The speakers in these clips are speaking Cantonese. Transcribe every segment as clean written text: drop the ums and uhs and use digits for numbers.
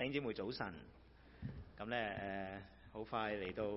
弟兄姊妹早晨，咁咧好快嚟到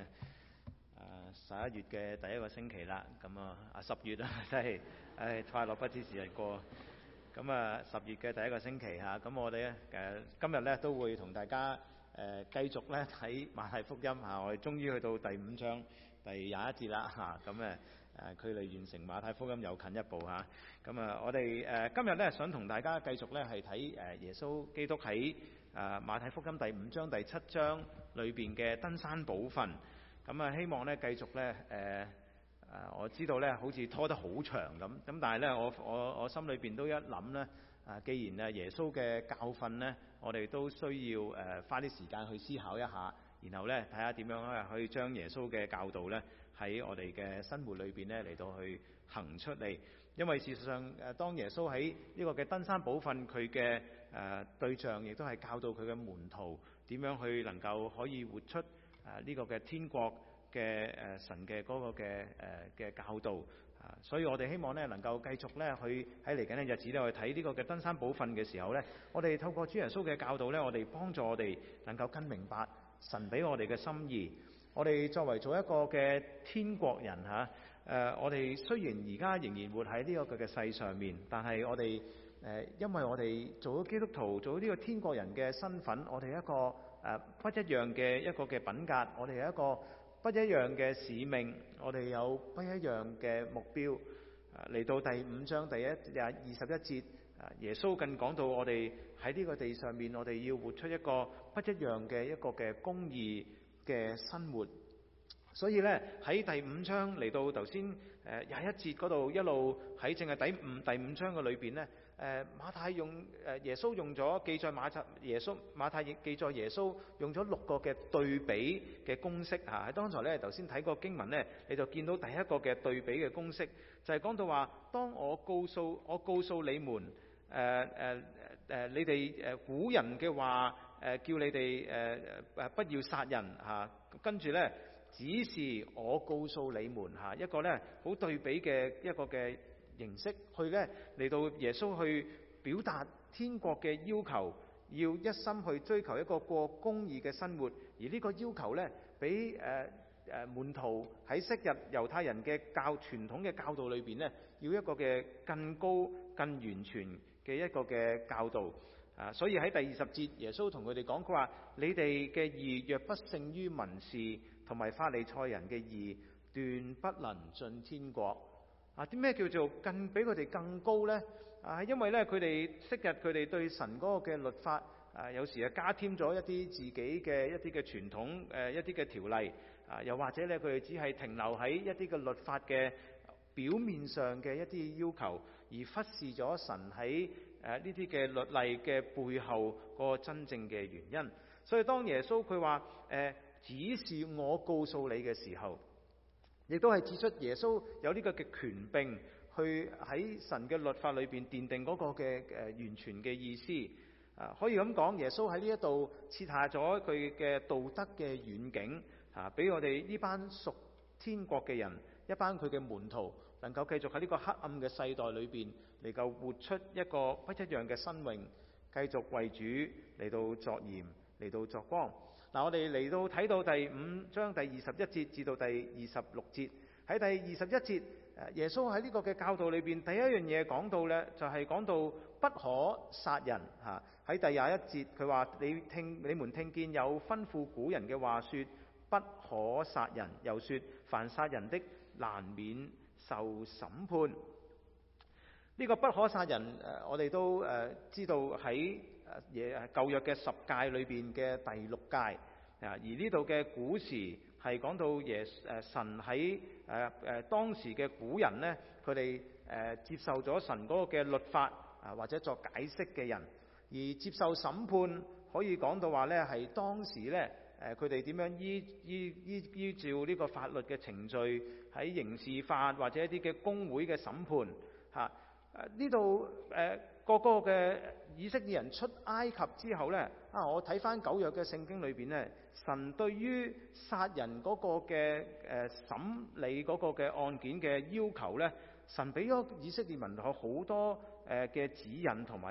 11月嘅第一個星期啦，咁10月啊真係快樂不知時日過，咁10月嘅第一個星期嚇，咁我哋今日咧都會同大家繼續咧睇馬太福音嚇，我哋終於去到第5章第21節啦嚇，咁距離完成馬太福音又近一步嚇，咁我哋今日咧想同大家繼續咧係睇耶穌基督喺馬太福音第5章第7章裏邊嘅登山寶訓，咁希望咧繼續咧我知道咧好似拖得好長咁但係咧我心裏邊都一諗咧既然耶穌嘅教訓咧，我哋都需要花啲時間去思考一下，然後咧睇下點樣咧可以將耶穌嘅教導咧喺我哋嘅生活裏邊咧嚟到去行出嚟。因為事實上當耶穌喺呢個嘅登山寶訓，佢嘅對象亦都係教導佢嘅門徒點樣去能夠可以活出呢個嘅天國嘅神嘅嗰個嘅教導所以我哋希望咧能夠繼續咧去喺嚟緊嘅日子咧去睇呢個嘅登山寶訓嘅時候咧，我哋透過主耶穌嘅教導咧，我哋幫助我哋能夠更明白神俾我哋嘅心意。我哋作為做一個嘅天國人我哋雖然而家仍然活喺呢個嘅世上面，但係我哋因為我哋做咗基督徒，做咗呢個天國人嘅身份，我哋一個不一樣嘅一個嘅品格，我哋有一個不一樣嘅使命，我哋有不一樣嘅目標。嚟到第5章第21節，耶穌更講到我哋喺呢個地上面，我哋要活出一個不一樣嘅一個嘅公義嘅生活。所以咧喺第5章嚟到頭先21節嗰度一路喺淨係第5章嘅裏邊咧，馬太耶穌用咗記載馬太記載耶穌用咗6個嘅對比嘅公式喺剛才咧頭先睇過經文咧，你就見到第一個嘅對比嘅公式就係講到話，當我告訴你們你哋古人嘅話叫你哋不要殺人跟住咧只是我告訴你們一個咧好對比嘅一個嘅形式去咧嚟到耶穌去表達天國嘅要求，要一心去追求一個過公義嘅生活，而呢個要求咧比門徒喺昔日猶太人嘅傳統嘅教導裏邊咧，要一個嘅更高更完全嘅一個嘅教導所以喺第20節耶穌同佢哋講，佢話你哋嘅義若不勝於文士同埋法利賽人嘅義，斷不能進天國。啲咩叫做比佢哋更高呢？因為咧佢哋昔日佢哋對神嗰個嘅律法有時加添咗一啲自己嘅一啲嘅傳統一啲嘅條例又或者咧佢哋只係停留喺一啲嘅律法嘅表面上嘅一啲要求，而忽視咗神喺呢啲嘅律例嘅背後嗰個真正嘅原因。所以當耶穌佢話只是我告訴你嘅時候，亦都係指出耶穌有呢個嘅權柄去喺神嘅律法裏邊奠定嗰個嘅完全嘅意思可以咁講，耶穌喺呢一度設下咗佢嘅道德嘅遠景俾我哋呢班屬天國嘅人，一班佢嘅門徒能夠繼續喺呢個黑暗嘅世代裏邊嚟夠活出一個不一樣嘅生命，繼續為主嚟到作鹽，嚟到作光。我哋嚟到睇到第5章第21節至到第26節。喺第21節耶穌喺呢個嘅教導裏邊第一樣嘢講到呢，就係講到不可殺人喺第21節佢話你們聽見有吩咐古人嘅話說不可殺人，又說凡殺人的難免受審判。呢個不可殺人我哋都知道喺舊約嘅10誡裏邊嘅第6誡而呢度嘅古時係講到神喺當時嘅古人呢，佢哋接受咗神嗰個嘅律法或者作解釋嘅人，而接受審判可以講到話呢係當時呢佢哋點樣依照呢個法律嘅程序喺刑事法或者一啲嘅公會嘅審判呢度個嘅以色列人出埃及之後呢我睇翻舊約嘅聖經裏邊呢，神對於殺人嗰個嘅審理嗰個嘅案件嘅要求呢，神俾咗以色列民好多嘅指引同埋呢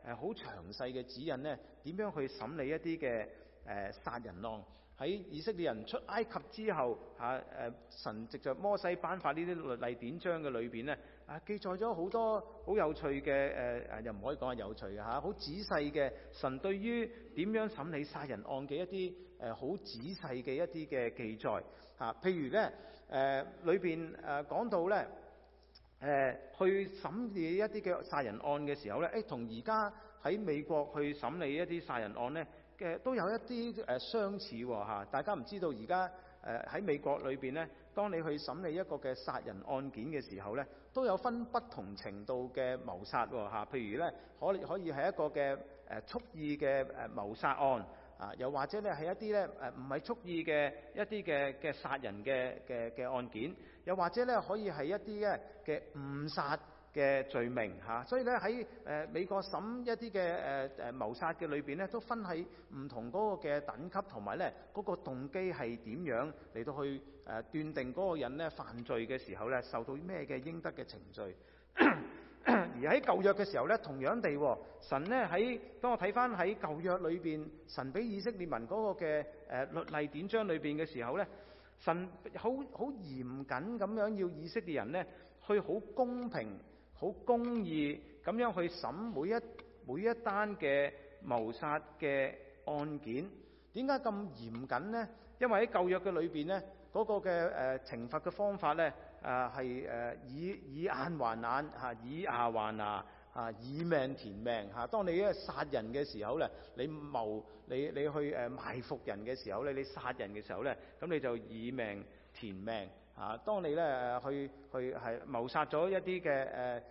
好詳細嘅指引呢，點樣去審理一啲嘅殺人案。喺以色列人出埃及之後，神藉着摩西頒發呢啲律例典章嘅裏邊呢，記載咗好多好有趣嘅又唔可以講係有趣嘅好仔細嘅神對於點樣審理殺人案嘅一啲好仔細嘅一啲嘅記載譬如呢裏邊講到呢去審理一啲嘅殺人案嘅時候呢，同而家喺美國去審理一啲殺人案呢，都有一啲相似喎。大家唔知道而家喺美國裏邊呢，當你去審理一個嘅殺人案件嘅時候呢，都有分不同程度嘅謀殺喎。譬如呢，可以係一個嘅蓄意嘅謀殺案又或者呢係一啲呢唔係蓄意嘅一啲嘅殺人嘅案件，又或者呢可以係一啲嘅誤殺嘅罪名所以咧喺美國審一啲嘅謀殺嘅裏邊咧，都分喺唔同嗰個嘅等級，同埋咧嗰個動機係點樣嚟到去斷定嗰個人咧犯罪嘅時候咧受到咩嘅應得嘅程序。而喺舊約嘅時候咧，同樣地神咧當我睇翻喺舊約裏邊，神俾以色列民嗰個嘅律例典章裏邊嘅時候咧，神好嚴謹咁樣要以色列人咧去好公平、好公義咁樣去審每一單嘅謀殺嘅案件。點解咁嚴謹呢？因為喺舊約嘅裏邊呢，嗰個嘅懲罰嘅方法呢係以眼還眼以牙還牙以命填命當你殺人嘅時候呢，你去埋伏人嘅時候呢，你殺人嘅時候呢，咁你就以命填命當你呢去係謀殺咗一啲嘅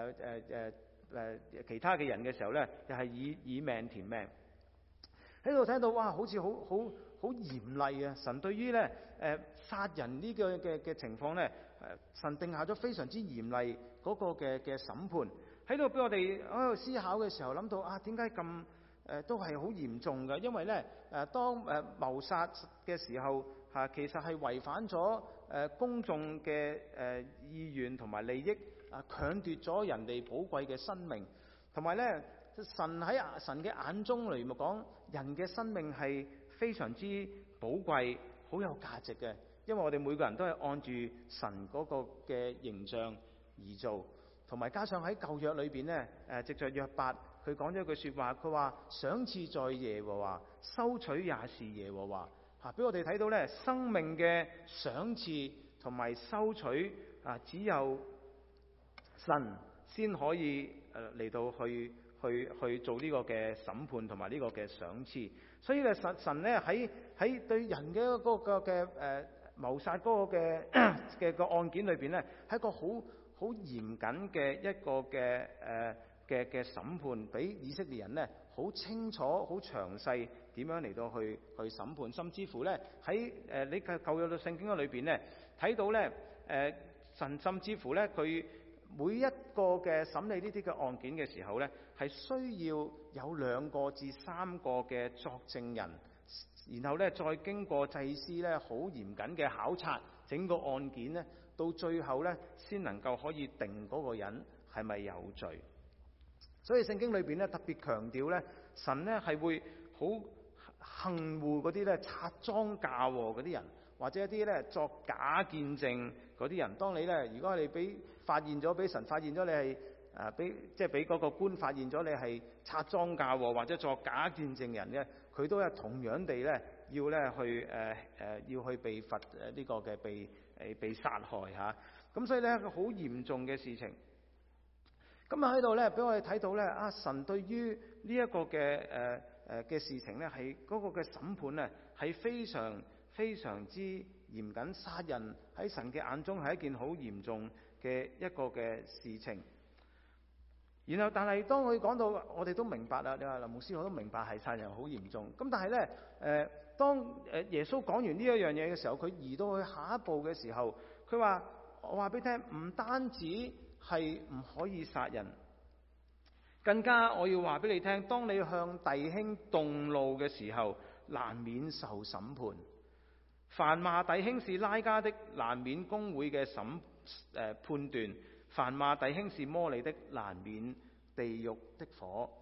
其他嘅人嘅時候呢，又係以命填命。喺度睇到哇，好似好嚴厲神對於呢殺人呢個嘅情況呢，神定下咗非常之嚴厲嗰個嘅審判。喺度俾我哋喺度思考嘅時候，諗到點解咁都係好嚴重嘅？因為呢當謀殺嘅時候其實係違反咗公眾嘅意願同埋利益強奪咗人哋寶貴嘅生命，同埋呢神喺神嘅眼中嚟講，人嘅生命係非常之寶貴、好有價值嘅，因為我哋每個人都係按住神嗰個嘅形象而做，同埋加上喺舊約裏邊呢，藉着約伯佢講咗一句說話，佢話賞賜在耶和華，收取也是耶和華俾我哋睇到呢，生命嘅賞賜同埋收取只有神先可以嚟到去做呢個嘅審判同埋呢個嘅賞賜。所以咧神咧喺對人嘅嗰個嘅謀殺嗰個嘅個案件裏邊咧，係一個好嚴謹嘅一個嘅審判，俾以色列人咧好清楚、好詳細點樣嚟到去審判，甚至乎咧喺你嘅舊約嘅聖經嘅裏邊咧睇到咧神甚至乎咧佢每一個嘅審理呢啲嘅案件嘅時候呢，係需要有2個至3個嘅作證人，然後呢再經過祭司呢好嚴謹嘅考察整個案件呢，到最後呢先能夠可以定嗰個人係咪有罪。所以聖經裏邊呢特別強調呢，神呢係會好恨惡嗰啲呢插贓嫁禍嗰啲人，或者一啲呢作假見證嗰啲人。當你呢，如果你俾神發現咗你係俾嗰個官發現咗你係插贓嫁禍或者作假見證人呢，佢都係同樣地呢要呢要去被罰呢個嘅被殺害嚇。咁所以呢，一個好嚴重嘅事情。咁喺度呢，俾我哋睇到呢，神對於呢一個嘅事情呢，係嗰個嘅審判呢，係非常非常之嚴謹。殺人喺神嘅眼中係一件好嚴重嘅一個嘅事情。然後但係當佢講到，我哋都明白啦，你話林牧師我都明白係殺人好嚴重。咁但係呢，當耶穌講完呢一樣嘢嘅時候，佢移到去下一步嘅時候，佢話我話俾你聽，唔單止係唔可以殺人，更加我要話俾你聽，當你向弟兄動怒嘅時候，難免受審判。凡罵弟兄是拉加的，難免公會嘅判斷；凡罵弟兄是魔利的，難免地獄的火。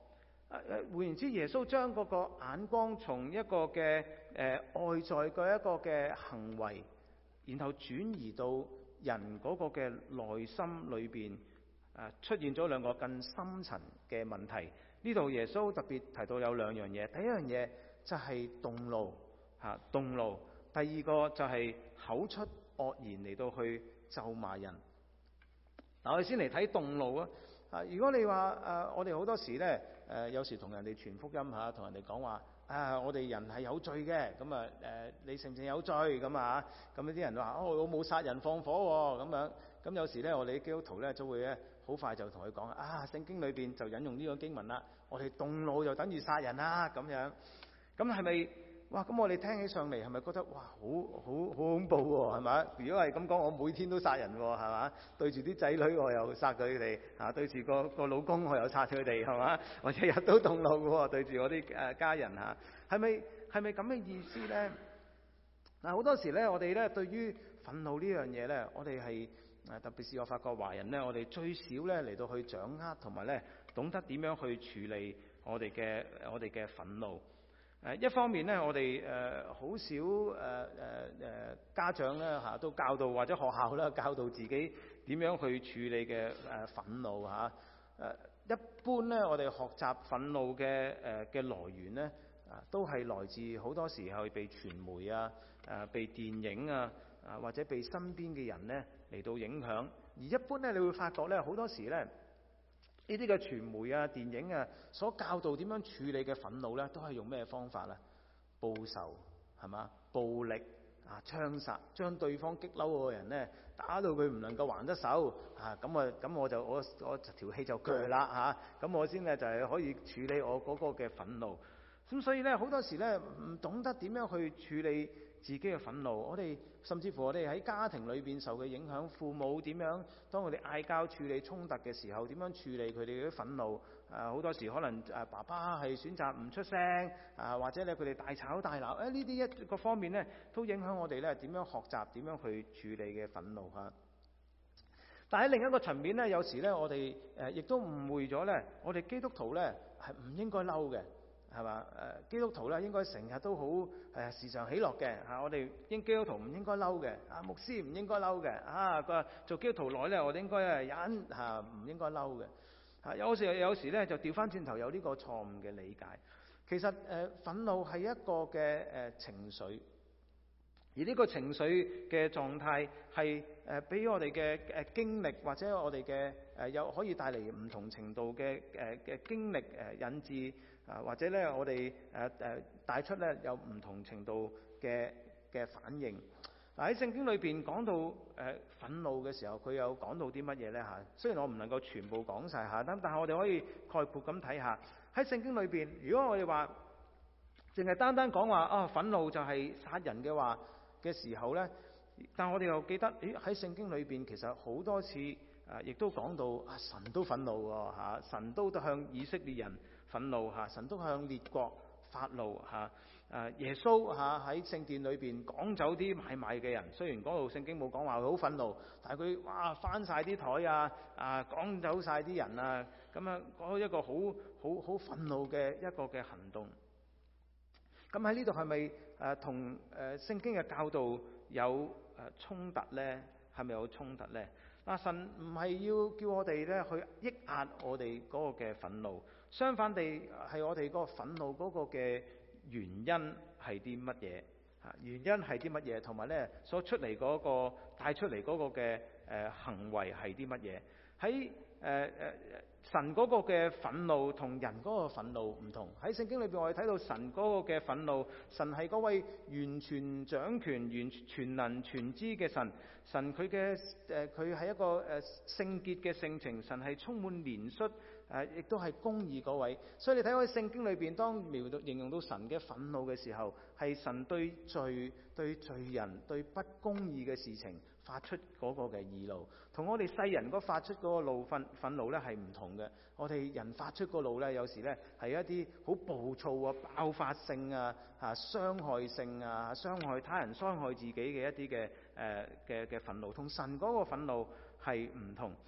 換言之，耶穌將嗰個眼光從一個嘅外在嘅一個嘅行為，然後轉移到人嗰個嘅內心裏邊，出現咗兩個更深層嘅問題。呢度耶穌特別提到有兩樣嘢，第一樣嘢就係動怒，動怒；第二個就係口出惡言嚟到去咒罵人。嗱，我哋先嚟睇動怒啊！如果你話我哋好多時咧，有時同人哋傳福音嚇，同人哋講話我哋人係有罪嘅，咁你承唔承有罪咁啊？咁啲人話我冇殺人放火喎，咁樣咁有時咧，我哋基督徒咧就會咧好快就同佢講聖經裏邊就引用呢個經文啦，我哋動怒就等於殺人啦咁樣，咁係咪？哇！咁我哋聽起上嚟係咪覺得哇好恐怖喎？係咪？如果係咁講，我每天都殺人喎，係嘛？對住啲仔女我又殺佢哋，對住個老公我又殺佢哋，係嘛？我日日都動怒喎，對住我啲家人嚇，係咪咁嘅意思咧？嗱，好多時咧，我哋咧對於憤怒呢樣嘢咧，我哋係特別是我發覺華人咧，我哋最少咧嚟到去掌握同埋咧懂得點樣去處理我哋嘅憤怒。一方面咧，我哋好少家長咧都教導，或者學校咧教導自己點樣去處理嘅憤怒嚇。一般咧，我哋學習憤怒嘅來源咧，都係來自好多時候被傳媒被電影或者被身邊嘅人咧嚟到影響。而一般咧，你會發覺咧好多時咧，呢啲嘅傳媒電影所教導點樣處理嘅憤怒咧，都係用咩方法咧？報仇係嘛？暴力槍殺，將對方激嬲嗰個人咧打到佢唔能夠還得手咁我條氣就鋸啦咁我先咧就係可以處理我嗰個嘅憤怒。咁所以咧好多時咧唔懂得點樣去處理自己嘅憤怒，我哋甚至乎我哋喺家庭裏邊受嘅影響，父母點樣當佢哋嗌交處理衝突嘅時候，點樣處理佢哋嘅憤怒？好多時可能爸爸係選擇唔出聲或者咧佢哋大吵大鬧，呢啲一個方面咧都影響我哋咧點樣學習點樣去處理嘅憤怒嚇。但喺另一個層面咧，有時咧我哋亦都誤會咗咧，我哋基督徒咧係唔應該嬲嘅。係嘛？基督徒咧應該成日都好時常喜樂嘅我哋基督徒唔應該嬲嘅牧師唔應該嬲嘅佢話做基督徒耐咧，我哋應該忍唔應該嬲嘅有時咧就調翻轉頭有呢個錯誤嘅理解。其實憤怒係一個嘅情緒，而呢個情緒嘅狀態係俾我哋嘅經歷或者我哋嘅有可以帶嚟唔同程度嘅經歷引致或者咧我哋帶出咧有唔同程度嘅反應。喺聖經裏邊講到憤怒嘅時候，佢有講到啲乜嘢咧雖然我唔能夠全部講晒但係我哋可以概括咁睇下喺聖經裏邊，如果我哋話淨係單單講話憤怒就係殺人嘅話嘅時候咧，但我哋又記得喺聖經裏邊其實好多次亦都講到神都憤怒喎神都向以色列人憤怒神都向列國發怒耶穌喺聖殿裏邊趕走啲買賣嘅人，雖然嗰度聖經冇講話佢好憤怒，但係佢翻晒啲台趕走晒啲人咁樣嗰一個好憤怒嘅一個嘅行動。咁喺呢度係咪同聖經嘅教導有衝突呢？係咪有衝突呢？神唔係要叫我哋咧去抑壓我哋嗰個嘅憤怒，相反地係我哋嗰個憤怒嗰個嘅原因係啲乜嘢？原因係啲乜嘢？同埋咧所出嚟嗰個帶出嚟嗰個嘅行為係啲乜嘢？喺神嗰個嘅憤怒同人嗰個憤怒唔同。喺聖經裏邊我哋睇到神嗰個嘅憤怒，神係嗰位完全掌權、全能全知嘅神。神佢係一個聖潔嘅性情，神係充滿憐恤亦都係公義嗰位。所以你睇喺聖經裏邊，當形容到神嘅憤怒嘅時候，係神對罪人對不公義嘅事情發出嗰個嘅義怒，同我哋世人嗰發出嗰個憤怒咧係唔同嘅。我哋人發出個怒咧，有時咧係一啲好暴躁爆發性傷害性傷害他人、傷害自己嘅一啲嘅憤怒，同神嗰個憤怒係唔同。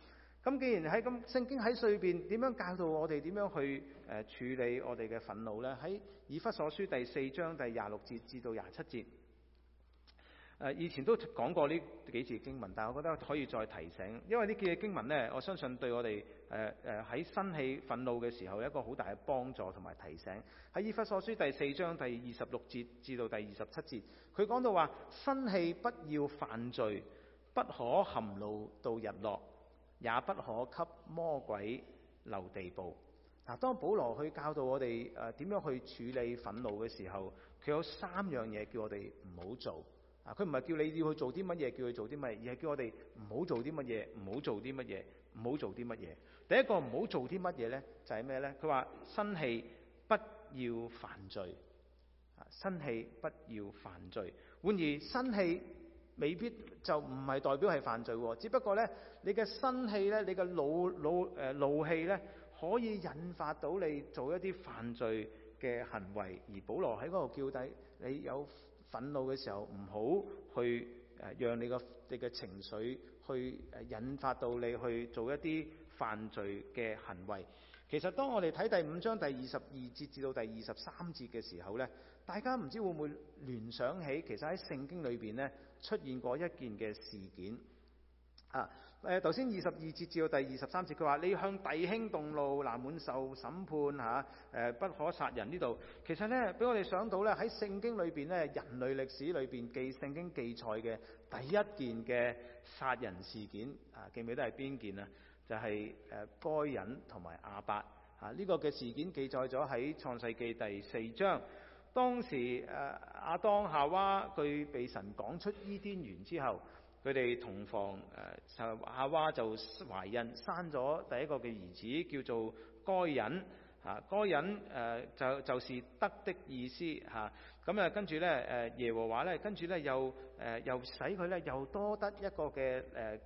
咁既然喺咁聖經喺裏邊點樣教導我哋點樣去處理我哋嘅憤怒呢？喺以弗所書第4章第26節至到27節。以前都講過呢幾節經文，但係我覺得可以再提醒，因為呢幾節經文呢，我相信對我哋喺生氣憤怒嘅時候有一個好大嘅幫助同埋提醒。喺以弗所書第4章第26節至到第27節，佢講到話：生氣不要犯罪，不可含怒到日落，也不可給魔鬼留地步。嗱，當保羅去教導我哋點樣去處理憤怒嘅時候，佢有3樣嘢叫我哋唔好做。佢唔係叫你要去做啲乜嘢，叫佢做啲乜嘢，而係叫我哋唔好做啲乜嘢，唔好做啲乜嘢，唔好做啲乜嘢。第一個唔好做啲乜嘢呢？就係咩呢？佢話生氣不要犯罪，生氣不要犯罪。換言之，生氣未必就唔係代表係犯罪，只不過呢，你嘅生氣呢，你嘅怒氣呢，可以引發到你做一啲犯罪嘅行為。而保羅喺嗰度叫低你有憤怒嘅時候，唔好去讓你嘅情緒去引發到你去做一啲犯罪嘅行為。其實當我哋睇第5章第22節至到第23節嘅時候呢，大家唔知會唔會聯想起其實喺聖經裏邊呢出現過一件嘅事件。頭先22節至到第23節，佢話你向弟兄動怒，那滿受審判不可殺人。呢度其實呢，俾我哋想到呢，喺聖經裏邊呢，人類歷史裏邊聖經記載嘅第一件嘅殺人事件記唔記得係邊件啊？就係該隱同埋亞伯呢個嘅事件記載咗喺創世記第4章。當時亞當夏娃佢被神趕出伊甸園之後，佢哋同房，夏娃就懷孕生咗第一個嘅兒子，叫做該隱。該隱就是得的意思嚇。咁跟住咧耶和華咧，跟住咧又使佢咧又多得一個嘅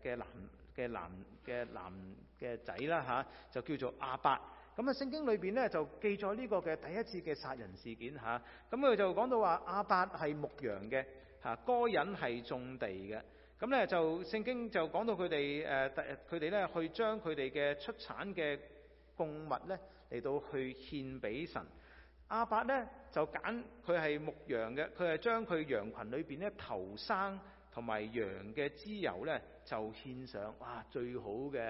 男嘅仔啦嚇，就叫做亞伯。咁聖經裏邊咧就記載呢個嘅第一次嘅殺人事件嚇。咁佢就講到話亞伯係牧羊嘅嚇，該隱係種地嘅。咁咧就聖經就講到佢哋咧去將佢哋嘅出產嘅供物咧嚟到去獻俾神。亞伯咧就揀佢係牧羊嘅，佢係將佢羊群裏邊咧頭生同埋羊嘅脂油咧就獻上，哇最好嘅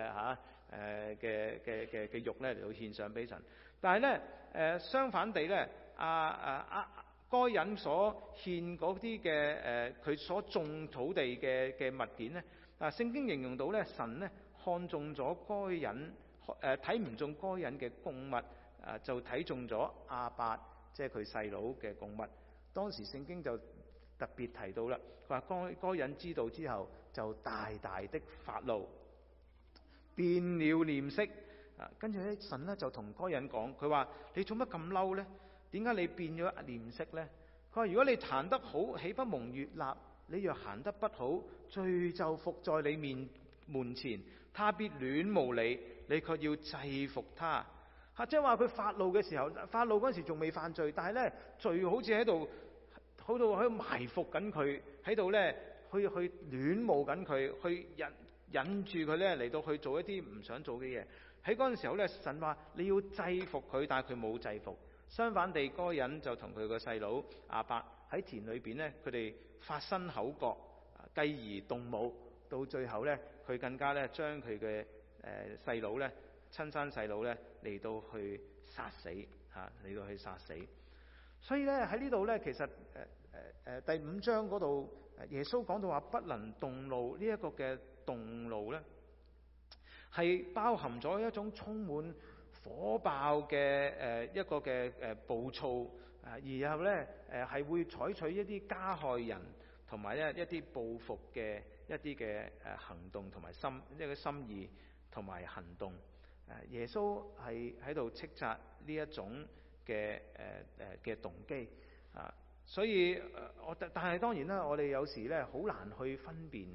嘅肉咧嚟到獻上俾神。但係咧相反地咧該隱所獻嗰啲嘅佢所種土地嘅物件咧，聖經形容到咧神咧看中咗該隱，睇唔中該隱嘅供物，就睇中咗亞伯，即係佢細佬嘅供物。當時聖經就特別提到啦，佢話該隱知道之後就大大的發怒，變了臉色。跟住咧神咧就同該隱講，佢話你做乜咁嬲呢？點解你變咗臉色呢？佢話如果你行得好，豈不蒙悅納？你若行得不好，罪就伏在你門前，他必戀慕你，你卻要制服他。即係話佢發怒嘅時候，發怒嗰時仲未犯罪，但係呢罪好似喺度埋伏緊佢，喺度呢去戀慕緊佢，去引住佢呢嚟到去做一啲唔想做嘅嘢。喺嗰陣時候呢，神話你要制服佢，但係佢冇制服。相反地，該隱就同佢個細佬亞伯喺田裏邊呢，佢哋發生口角，繼而動武，到最後呢，佢更加呢將佢嘅細佬呢，親生細佬呢嚟到去殺死嚟到去殺死。所以呢，喺呢度呢，其實第5章嗰度耶穌講到話不能動怒，呢一個嘅動怒呢，係包含咗一種充滿火爆嘅一個嘅暴躁，然後呢係會採取一啲加害人同埋一啲報復嘅一啲嘅行動同埋一個心意同埋行動。耶穌係喺度斥責呢一種嘅動機所以但係當然啦，我哋有時呢好難去分辨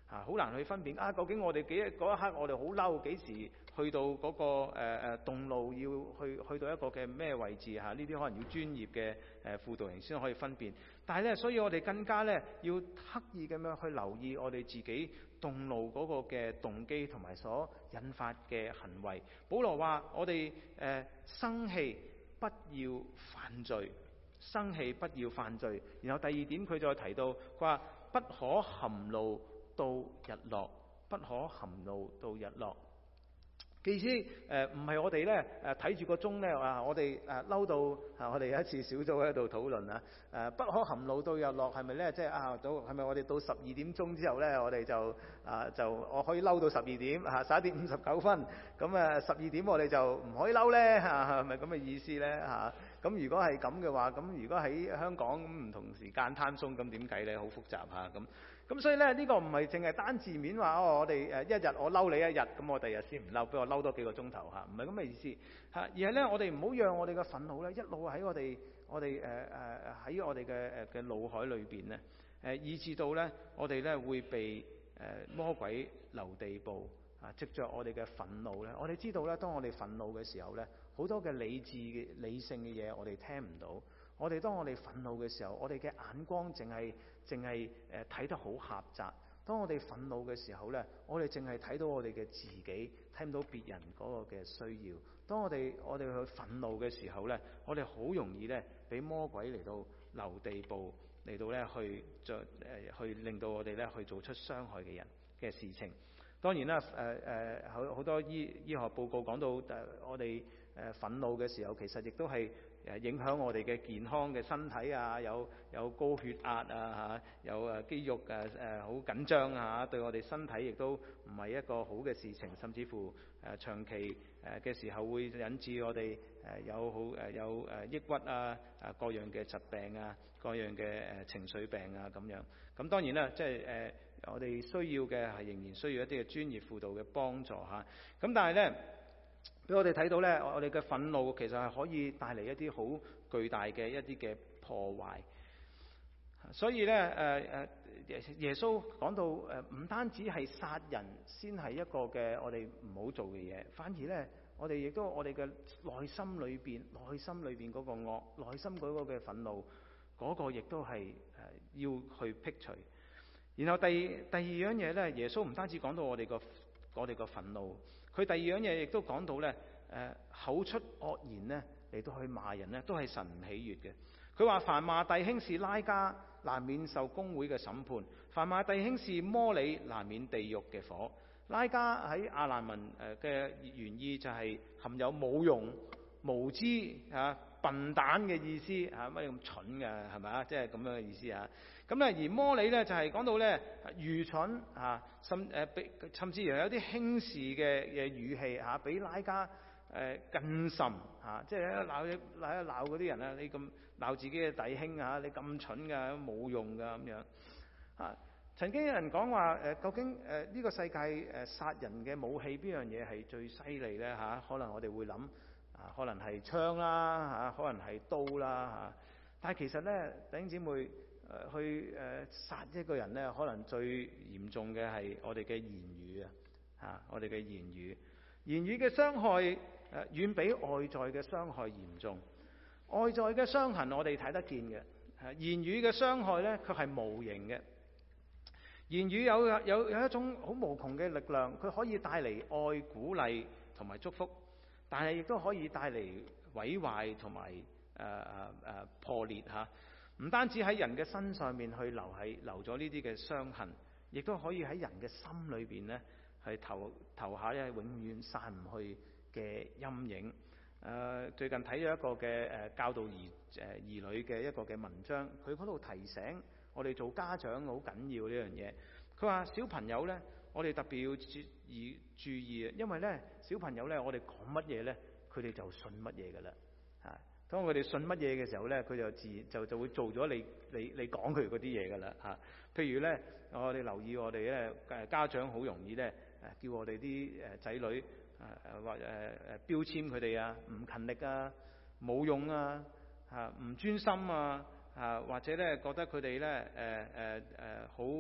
好難去分辨究竟我哋嗰一刻我哋好嬲，幾時去到嗰個動怒要去到一個嘅咩位置呢啲可能要專業嘅輔導員先可以分辨。但係呢，所以我哋更加呢要刻意咁樣去留意我哋自己動怒嗰個嘅動機同埋所引發嘅行為。保羅話我哋生氣不要犯罪，生氣不要犯罪。然後第二點佢再提到，佢話不可含怒到日落，不可含怒到日落。意思唔係我哋咧睇住個鐘咧話我哋嬲到我哋有一次小組喺度討論不可含怒到日落係咪咧？即係係咪我哋到12點鐘之後咧，我哋就我可以嬲到12點11點59分，咁12點我哋就唔可以嬲咧係咪咁嘅意思咧咁如果係咁嘅話，咁如果喺香港唔同時間攤鬆，咁點計咧？好複雜咁所以咧呢個唔係淨係單字面話我哋一日我嬲你一日，咁我第二日先唔嬲，俾我嬲多幾個鐘頭唔係咁嘅意思而係咧我哋唔好讓我哋嘅憤怒咧一路喺我哋喺我哋嘅腦海裏邊咧以致到咧我哋咧會被魔鬼留地步藉着我哋嘅憤怒咧，我哋知道咧當我哋憤怒嘅時候咧，好多嘅理性嘅嘢我哋聽唔到。當我哋憤怒嘅時候，我哋嘅眼光淨係睇得好狹窄。當我哋憤怒嘅時候呢，我哋淨係睇到我哋嘅自己，睇唔到別人嗰個嘅需要。當我哋去憤怒嘅時候呢，我哋好容易呢俾魔鬼嚟到留地步，嚟到呢去令到我哋呢去做出傷害嘅人嘅事情。當然啦，好多醫學報告講到我哋憤怒嘅時候，其實亦都係影響我哋嘅健康嘅身體有高血壓有肌肉好緊張對我哋身體亦都唔係一個好嘅事情，甚至乎長期嘅時候會引致我哋有抑鬱各樣嘅疾病各樣嘅情緒病咁樣。咁當然啦，即係我哋需要嘅係仍然需要一啲嘅專業輔導嘅幫助咁但係呢，俾我哋睇到呢，我哋嘅憤怒其實係可以帶嚟一啲好巨大嘅一啲嘅破壞。所以呢，耶穌講到唔單止係殺人先係一個嘅我哋唔好做嘅嘢，反而呢，我哋亦都我哋嘅內心裏邊嗰個惡，內心嗰個嘅憤怒嗰個亦都係要去剔除。然後第二樣嘢呢，耶穌唔單止講到我哋個憤怒，佢第二樣嘢亦都講到呢，口出惡言呢嚟到去罵人呢，都係神唔喜悅嘅。佢話凡罵弟兄是拉加，難免受公會嘅審判；凡罵弟兄是魔利，難免地獄嘅火。拉加喺亞蘭文嘅原意就係含有冇用、無知笨蛋嘅意思乜咁蠢㗎係咪即係咁樣嘅意思咁咧，而魔利咧就係講到咧愚蠢甚至有啲輕視嘅語氣比拉加更甚即係鬧嗰啲人你咁鬧自己嘅弟兄你咁蠢㗎，冇用㗎咁樣曾經有人講話究竟呢個世界殺人嘅武器邊樣嘢係最犀利咧可能我哋會諗可能係槍啦可能係刀啦但係其實咧弟兄姊妹去殺一個人咧，可能最嚴重嘅係我哋嘅言語我哋嘅言語嘅傷害遠比外在嘅傷害嚴重。外在嘅傷痕我哋睇得見嘅，言語嘅傷害咧卻係無形嘅。言語有一種好無窮嘅力量，佢可以帶嚟愛、鼓勵同埋祝福，但係亦都可以帶嚟毀壞同埋破裂唔單止喺人嘅身上面去留咗呢啲嘅傷痕，亦都可以喺人嘅心裏邊呢係投下永遠散唔去嘅陰影。最近睇咗一個嘅教導兒女嘅一個嘅文章，佢嗰度提醒我哋做家長好緊要呢樣嘢。佢話小朋友呢，我哋特別要注意因為呢小朋友呢，我哋講乜嘢呢，佢哋就信乜嘢噶啦當佢哋信乜嘢嘅時候呢，佢就會做咗你講佢嗰啲嘢噶啦譬如呢，我哋留意我哋呢家長好容易呢叫我哋啲仔女或標籤佢哋唔勤力冇用唔專心或者呢覺得佢哋呢好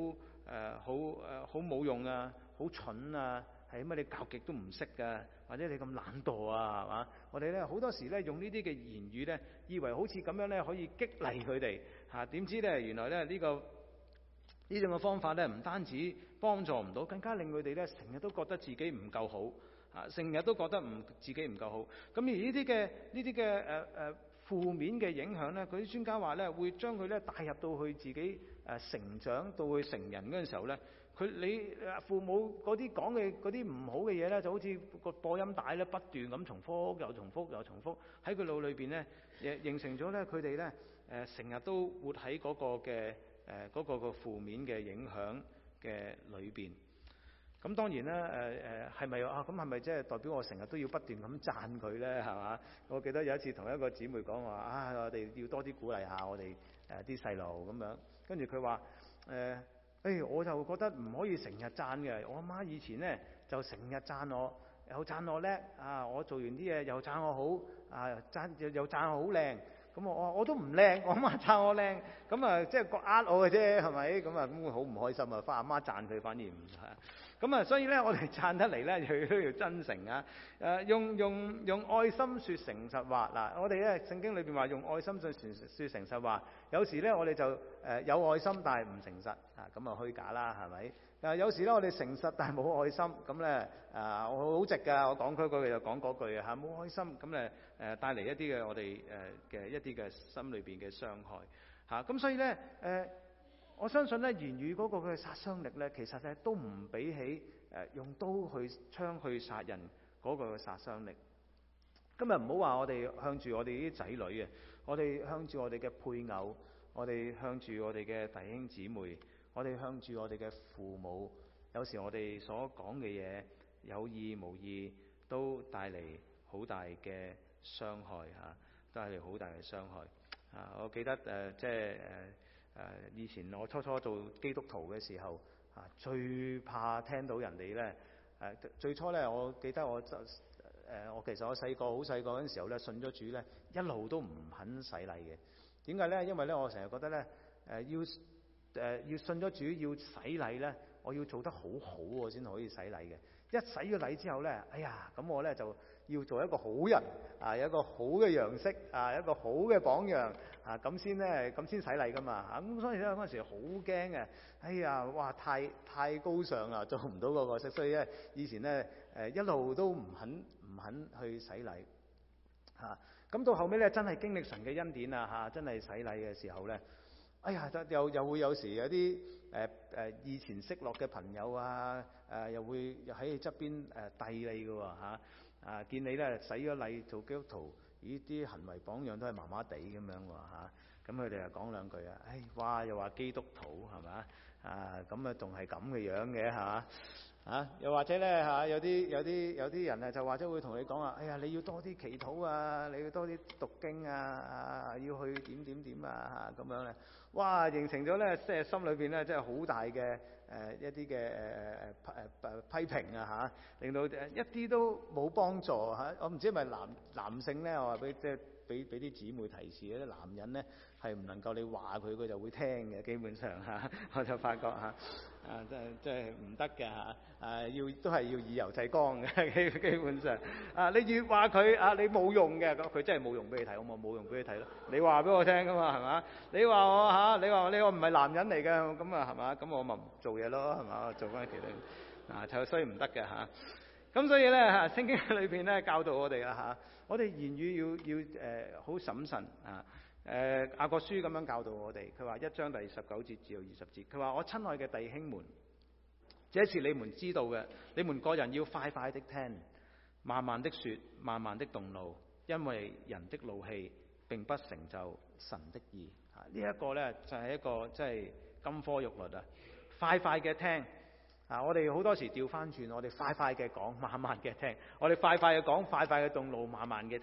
好冇用啊，好蠢啊，係乜你教極都唔識㗎，或者你咁懶惰啊，係嘛？我哋咧好多時咧用呢啲嘅言語咧，以為好似咁樣咧可以激勵佢哋嚇，點知咧原來咧呢種嘅方法咧唔單止幫助唔到，更加令佢哋咧成日都覺得自己唔夠好嚇，成日都覺得自己唔夠好。咁而呢啲嘅負面嘅影響咧，嗰啲專家話咧會將佢咧帶入到去自己成長到去成人嗰陣時候咧。你父母嗰啲講嘅嗰啲唔好嘅嘢咧，就好似個播音帶咧，不斷咁重複又重複又重複喺佢腦裏邊咧，形成咗咧佢哋咧成日都活喺嗰個嘅嗰個負面嘅影響嘅裏邊。咁當然啦，係咪啊？咁係咪即係代表我成日都要不斷咁讚佢咧？係嘛？我記得有一次同一個姊妹講話我哋要多啲鼓勵下我哋啲細路咁樣。跟住佢話我就覺得唔可以成日讚嘅。我阿媽以前咧就成日讚我，又讚我叻我做完啲嘢又讚我好又讚我好靚。咁我都唔靚，我阿媽讚我靚，咁即係我嘅啫，係咪？咁會好唔開心啊！翻阿媽讚佢反而唔係。咁所以咧我哋讚得嚟咧都要真誠啊！用愛心説誠實話嗱，我哋咧聖經裏邊話用愛心説誠實話，有時咧我哋就有愛心但係唔誠實咁虛假啦，係咪？有時咧我哋誠實但係冇愛心，咁咧我好直㗎，我講嗰句就講嗰句冇愛心，咁咧帶嚟一啲嘅我哋嘅一啲嘅心裏邊嘅傷害咁所以咧我相信咧言語嗰個嘅殺傷力咧，其實咧都唔比起用刀槍去殺人嗰個嘅殺傷力。今日唔好話我哋向住我哋啲仔女我哋向住我哋嘅配偶，我哋向住我哋嘅弟兄姊妹，我哋向住我哋嘅父母，有時我哋所講嘅嘢有意無意都帶嚟好大嘅傷害帶嚟好大嘅傷害我記得以前我初初做基督徒嘅時候最怕聽到人哋咧最初咧，我記得我其實我好細個嗰陣時候咧，信咗主咧，一路都唔肯洗禮嘅。點解咧？因為咧我成日覺得咧要信咗主要洗禮咧，我要做得好好我先可以洗禮嘅。一洗咗禮之後咧，咁我咧就要做一個好人有一個好嘅樣式一個好嘅榜樣咁先洗禮噶嘛咁所以咧嗰陣時好驚嘅，哇太高尚啦，做唔到嗰個色，所以咧以前咧一路都唔肯去洗禮咁到後尾咧真係經歷神嘅恩典真係洗禮嘅時候咧，又會有時有啲以前識落嘅朋友又會喺你側邊遞你嘅喎見你咧洗咗禮做基督徒，啲行為榜樣都係麻麻地咁樣喎咁佢哋又講兩句哇又話基督徒係嘛咁仲係咁嘅樣嘅又或者咧有啲人就或者會同你講你要多啲祈禱你要多啲讀經要去點咁樣咧，哇形成咗咧即係心裏邊咧即係好大嘅一啲嘅批評令到一啲都冇幫助我唔知係咪男性咧，我話俾啲姊妹提示啲男人咧係唔能夠你話佢就會聽嘅，基本上我就發覺真係唔得嘅都係要以柔制剛嘅，基本上你越話佢你冇用嘅，佢真係冇用俾你睇，我咪冇用俾你睇咯。你話俾我聽噶嘛係嘛？你話我你話我唔係男人嚟嘅咁係嘛？咁我咪唔做嘢咯係嘛？做翻其他就所以唔得嘅咁所以咧聖經裏邊咧教導我哋我哋言語要好審慎雅各書咁樣教導我哋，佢話1章第19節至到20節，佢話我親愛嘅弟兄們，這是你們知道嘅，你們個人要快快的聽，慢慢的說，慢慢的動怒，因為人的怒氣並不成就神的義呢一個咧就係一個即係金科玉律快快嘅聽我哋好多時調翻轉，我哋快快嘅講，慢慢嘅聽；我哋快快嘅講，快快嘅動怒，慢慢嘅聽。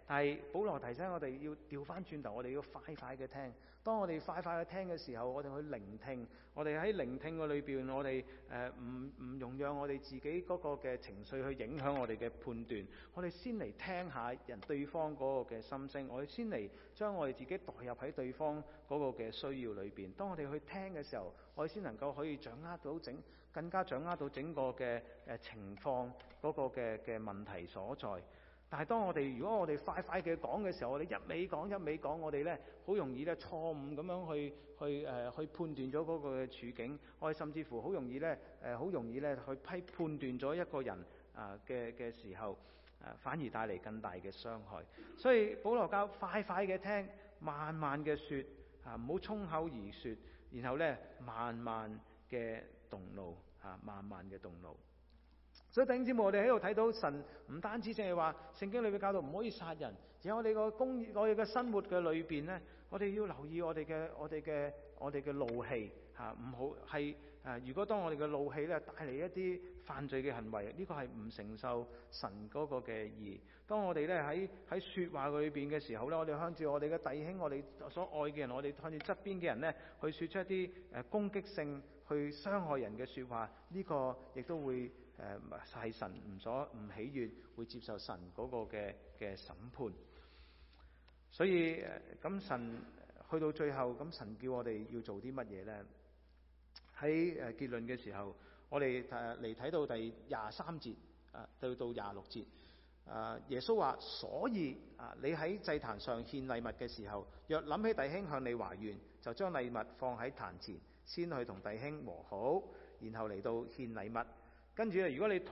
但係保羅提醒我哋要調翻轉頭，我哋要快快嘅聽。當我哋快快嘅聽嘅時候，我哋去聆聽。我哋喺聆聽嘅裏邊，我哋唔容讓我哋自己嗰個嘅情緒去影響我哋嘅判斷。我哋先嚟聽下對方嗰個嘅心聲，我哋先嚟將我哋自己代入喺對方嗰個嘅需要裏邊。當我哋去聽嘅時候，我哋先能夠可以更加掌握到整個嘅情況嗰個嘅問題所在。但係當如果我哋快快嘅講嘅時候，我哋一味講，我哋呢好容易呢錯誤咁樣去判斷咗嗰個處境，我哋甚至乎好容易呢去判斷咗一個人嘅時候，反而帶嚟更大嘅傷害。所以保羅教快快嘅聽，慢慢嘅說，唔好衝口而說，然後呢慢慢嘅動怒，慢慢嘅動怒。所以弟兄姊妹，我哋喺度睇到神唔單止淨係話聖經裏面教導唔可以殺人，而喺我哋嘅生活嘅裏邊呢，我哋要留意我哋嘅怒氣，唔好係如果當我哋嘅怒氣咧帶嚟一啲犯罪嘅行為，呢個係唔承受神嗰個嘅義。當我哋咧喺說話裏邊嘅時候咧，我哋向住我哋嘅弟兄，我哋所愛嘅人，我哋向住側邊嘅人咧，去說出一啲攻擊性、去傷害人嘅說話，呢個亦都會係神唔喜悅，會接受神嗰個嘅審判。所以咁神去到最後，咁神叫我哋要做啲乜嘢呢？喺結論嘅時候，我哋嚟睇到第23節到26節，耶穌話：所以你喺祭壇上獻禮物嘅時候，若諗起弟兄向你懷怨，就將禮物放喺壇前，先去同弟兄和好，然後嚟到獻禮物。跟住如果你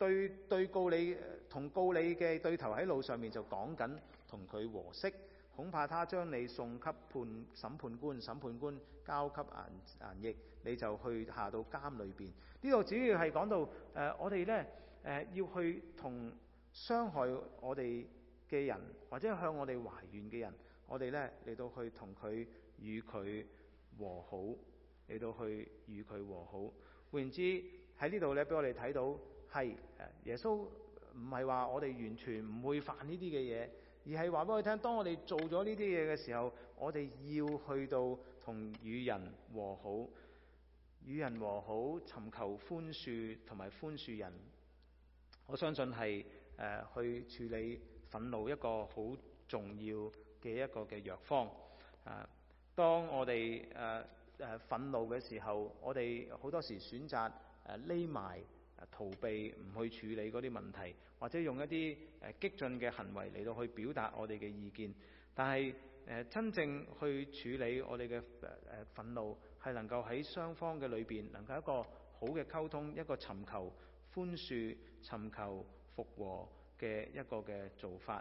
同告你嘅對頭喺路上面，就講緊同佢和息，恐怕他將你送給審判官，審判官交給衙役，你就去下到監裏邊。呢度主要係講到我哋呢要去同傷害我哋嘅人，或者向我哋懷怨嘅人，我哋呢嚟到去同佢與佢和好，嚟到去與佢和好。換言之，喺呢度咧，俾我哋睇到係耶穌唔係話我哋完全唔會犯呢啲嘅嘢，而係話俾我哋聽，當我哋做咗呢啲嘢嘅時候，我哋要去到同與人和好，與人和好，尋求寬恕同埋寬恕人。我相信係去處理憤怒一個好重要嘅一個嘅藥方。當我哋憤怒嘅時候，我哋好多時選擇匿埋逃避，唔去處理嗰啲問題，或者用一啲激進嘅行為嚟到去表達我哋嘅意見。但係真正去處理我哋嘅憤怒，係能夠喺雙方嘅裏邊能夠一個好嘅溝通，一個尋求寬恕、尋求復和嘅一個嘅做法。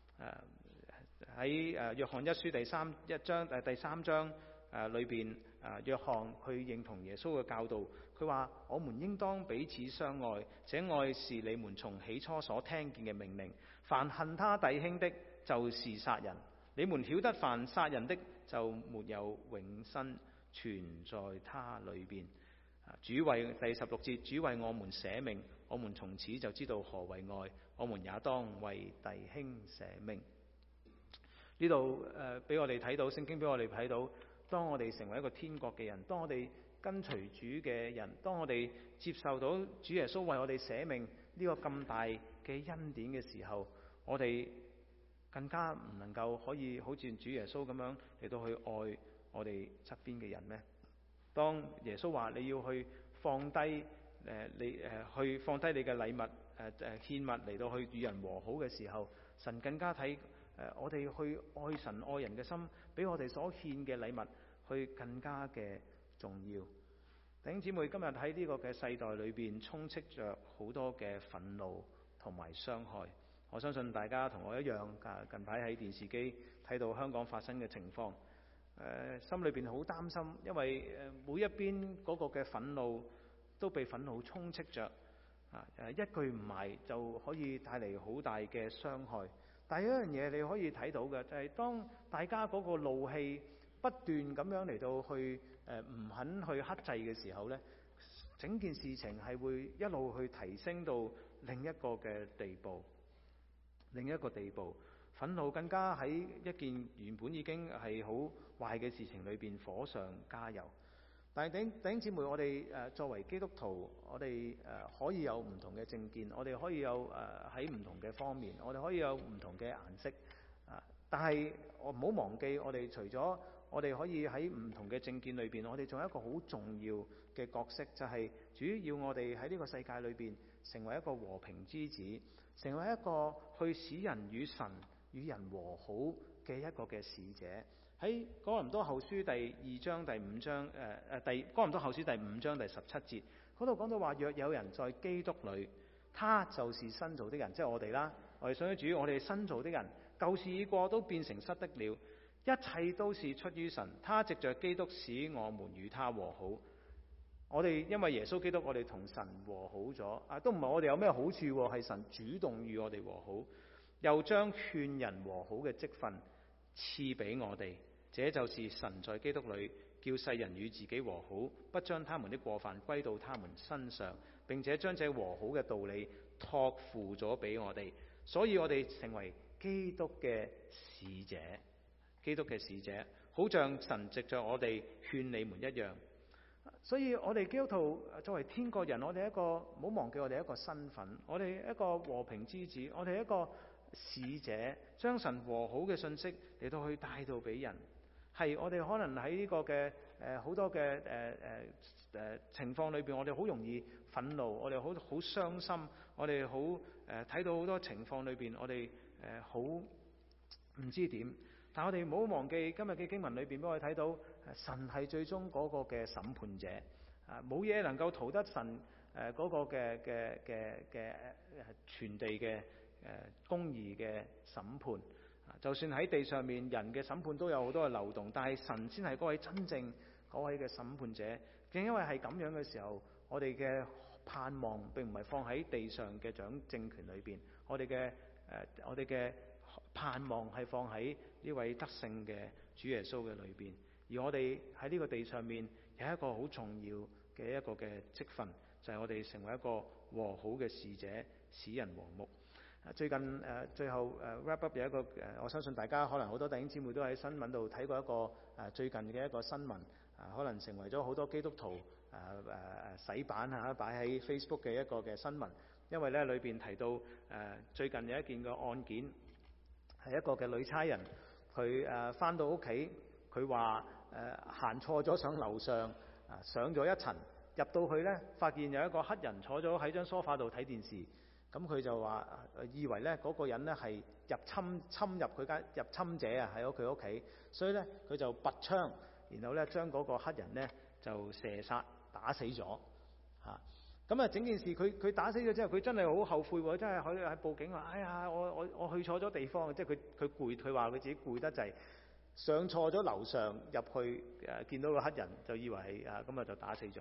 喺約翰一書第三章裏邊，約翰去認同耶穌嘅教導，佢話：我們應當彼此相愛，這愛是你們從起初所聽見嘅命令。凡恨他弟兄的，就是殺人。你們曉得，凡殺人的，就沒有永生存在他裏邊。主為第16節，主為我們捨命，我們從此就知道何為愛，我們也當為弟兄捨命。呢度俾我哋睇到，聖經俾我哋睇到，當我哋成為一個天國嘅人，當我哋跟隨主嘅人，當我哋接受到主耶穌為我哋捨命呢個咁大嘅恩典嘅時候，我哋更加唔能夠可以好似主耶穌咁樣嚟到去愛我哋側邊嘅人咩？當耶穌話你要去放低去放低你嘅禮物獻物嚟到去與人和好嘅時候，神更加睇我哋去愛神愛人嘅心，比我哋所獻嘅禮物去更加嘅重要。弟兄姊妹，今日喺呢個嘅世代裏邊，充斥着好多嘅憤怒同埋傷害。我相信大家同我一樣，近排喺電視機睇到香港發生嘅情況，心裏邊好擔心，因為每一邊嗰個嘅憤怒都被憤怒充斥着，一句唔埋就可以帶嚟好大嘅傷害。但係有一樣嘢你可以睇到嘅，就係當大家嗰個怒氣不斷咁樣嚟到去唔肯去克制嘅時候呢，整件事情係會一路去提升到另一個嘅地步，另一個地步。 憤怒更加喺一件原本已經係好壞嘅事情裏邊火上加油。但係弟兄姊妹，我哋作為基督徒，我哋可以有唔同嘅政見，我哋可以有喺唔同嘅方面，我哋可以有唔同嘅顏色。但係我唔好忘記，我哋除咗我哋可以喺唔同嘅政見裏邊，我哋仲有一個好重要嘅角色，就係主要我哋喺呢個世界裏邊成為一個和平之子，成為一個去使人與神與人和好嘅一個嘅使者。喺哥林多後書第2章第5章哥林多後書第5章第17節嗰度講到話，若有人在基督裏，他就是新造的人，即係我哋啦，我哋信咗主，我哋新造的人，舊事已過，都變成新的了，一切都是出於神，他藉着基督使我們與他和好。我哋因為耶穌基督，我哋同神和好咗，都唔係我哋有咩好處，係神主動與我哋和好，又將勸人和好嘅職分賜俾我哋。這就是神在基督裏叫世人與自己和好，不將他們的過犯歸到他們身上，並且將這和好嘅道理託付咗俾我哋。所以我哋成為基督嘅使者，基督嘅使者，好像神藉着我哋勸你們一樣。所以我哋基督徒作為天國人，我哋一個唔好忘記我哋一個身份，我哋一個和平之子，我哋一個使者，將神和好嘅信息嚟到去帶到俾人。係我哋可能喺呢個嘅好多嘅情況裏邊，我哋好容易憤怒，我哋好傷心，我哋好睇到好多情況裏邊，我哋好唔知點。但我哋唔好忘記今日嘅經文裏邊，俾我哋睇到神係最終嗰個嘅審判者，冇嘢能夠逃得神嗰個嘅全地嘅公義嘅審判。就算喺地上面，人嘅審判都有好多嘅漏洞，但係神先係嗰位真正嗰位嘅審判者。正因為係咁樣嘅時候，我哋嘅盼望並唔係放喺地上嘅掌政權裏邊，我哋嘅盼望係放喺呢位得勝嘅主耶穌嘅裏邊。而我哋喺呢個地上面有一個好重要嘅一個嘅職分，就係我哋成為一個和好嘅使者，使人和睦。最近最後wrap up 有一個我相信大家可能好多弟兄姊妹都喺新聞度睇過一個最近嘅一個新聞，可能成為咗好多基督徒洗版擺喺 Facebook 嘅一個嘅新聞。因為咧裏邊提到最近有一件嘅案件，係一個嘅女差人，佢返到屋企，佢話行錯咗上樓上，上咗一層，入到去呢，發現有一個黑人坐咗喺張梳化度睇電視。咁佢就話以為呢嗰個人呢係侵入佢間入侵者喺佢屋企，所以呢，佢就拔槍，然後呢將嗰個黑人呢就射殺打死咗嚇。咁啊整件事佢打死咗之後，佢真係好後悔喎，真係可以喺報警話：哎呀，我去錯咗地方，即係佢攰，佢話佢自己攰得滯，上錯咗樓上入去見到個黑人就以為係咁就打死咗。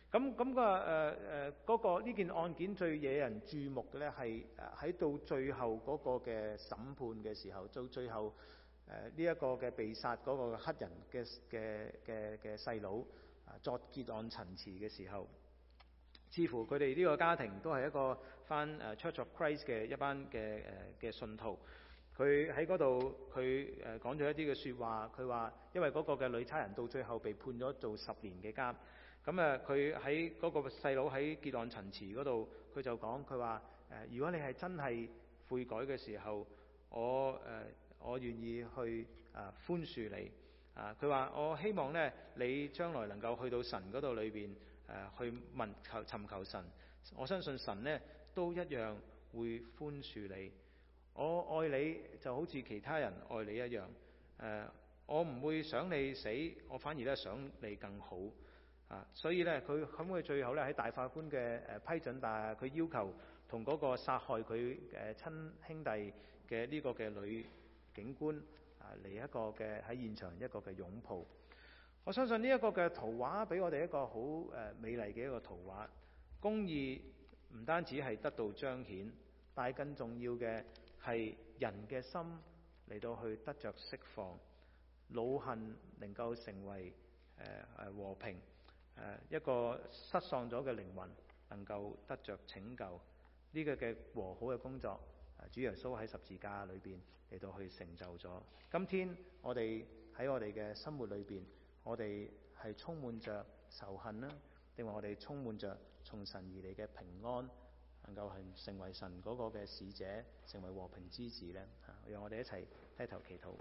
嗰個呢件案件最惹人注目嘅呢，係喺到最後嗰個嘅審判嘅時候，到最後呢一個嘅被殺嗰個黑人嘅細佬作結案陳詞嘅時候，似乎佢哋呢個家庭都係一個返Church of Christ 嘅一班嘅信徒。佢喺嗰度佢講咗一啲嘅説話，佢話因為嗰個嘅女差人到最後被判咗做10年嘅監。佢喺嗰個細佬喺結案陳詞嗰度，佢就講佢話如果你係真係悔改嘅時候，我願意去寬恕你。佢話我希望呢，你將來能夠去到神嗰度裏邊去尋求神，我相信神呢都一樣會寬恕你。我愛你就好似其他人愛你一樣。我唔會想你死，我反而咧想你更好。所以咧，佢最後咧喺大法官嘅批准，但係佢要求同嗰個殺害佢親兄弟嘅呢個嘅女警官嚟一個嘅喺現場一個嘅擁抱。我相信呢一個嘅圖畫俾我哋一個好美麗嘅一個圖畫。公義唔單止係得到彰顯，但係更重要嘅係人嘅心嚟到去得着釋放，惱恨能夠成為和平。一個失喪咗嘅靈魂能夠得着拯救，呢個嘅和好嘅工作主耶穌喺十字架裏邊嚟到去成就咗。今天我哋喺我哋嘅生活裏邊，我哋係充滿着仇恨啦，定話我哋充滿着從神而嚟嘅平安，能夠係成為神嗰個嘅使者，成為和平之子呢？讓我哋一齊低頭祈禱。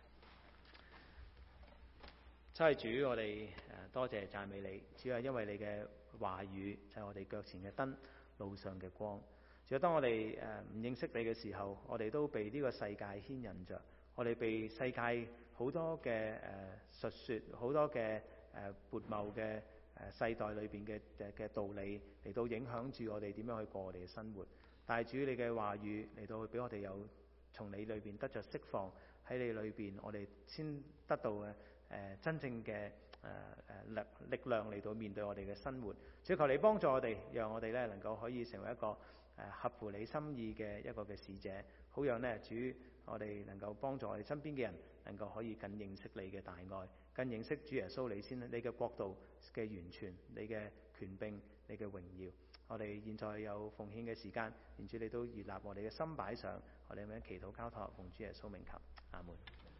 真係主，我哋多謝讚美你，主要係因為你嘅話語就係我哋腳前嘅燈，路上嘅光。主要當我哋唔認識你嘅時候，我哋都被呢個世界牽引着，我哋被世界好多嘅述說，好多嘅悖謬嘅世代裏邊嘅道理嚟到影響住我哋點樣去過我哋嘅生活。但係主，你嘅話語嚟到去俾我哋有從你裏邊得着釋放，喺你裏邊我哋先得到嘅真正嘅力量嚟到面對我哋嘅生活。主求你幫助我哋，讓我哋咧能夠可以成為一個合乎你心意嘅一個嘅使者，好讓呢主我哋能夠幫助我哋身邊嘅人能夠可以更認識你嘅大愛，更認識主耶穌你先，你嘅國度嘅完全，你嘅權柄，你嘅榮耀。我哋現在有奉獻嘅時間，願主你都悅納我哋嘅心擺上，我哋咁樣祈禱交託，奉主耶穌名求，阿門。